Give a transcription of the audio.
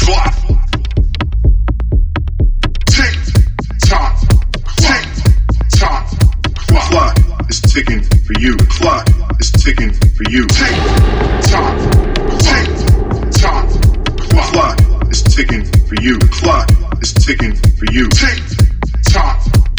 clock. Tick tock, tick tock. Clock is ticking for you. Clock is ticking for you. Tick tock, tick tock. Clock is ticking for you. Clock is ticking for you. Tick tock,